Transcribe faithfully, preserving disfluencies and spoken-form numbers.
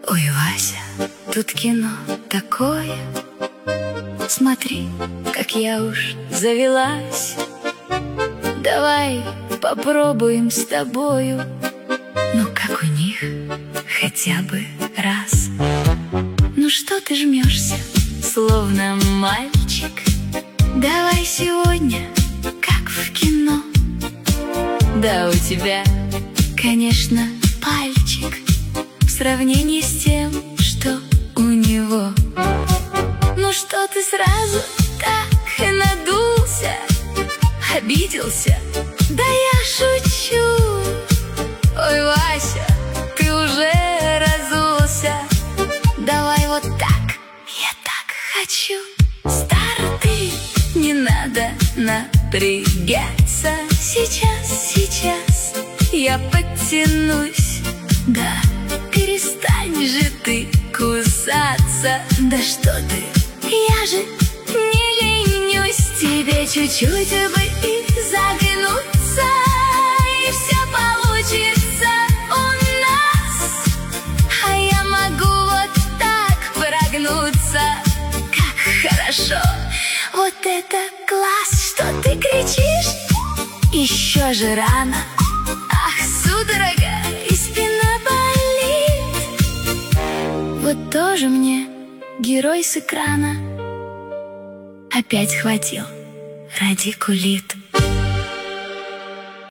Ой, Вася, тут кино такое. Смотри, как я уж завелась. Давай попробуем с тобою, ну как у них, хотя бы раз. Ну что ты жмешься, словно мальчик? Давай сегодня, как в кино. Да у тебя, конечно, пальчик в сравнении с тем, что у него. Ну что ты сразу так надулся, обиделся? Да я шучу. Ой, Вася, ты уже разулся. Давай вот так, я так хочу. Стар ты, не надо напрягаться. Сейчас, сейчас я подтянусь. Да перестань же ты кусаться. Да что ты, я же не ленюсь. Тебе чуть-чуть бы и загнуться, и все получится у нас. А я могу вот так прогнуться. Как хорошо, вот это класс. Что ты кричишь? Еще же рано. Ах, судорога, и спина болит. Вот тоже мне герой с экрана опять схватил радикулит.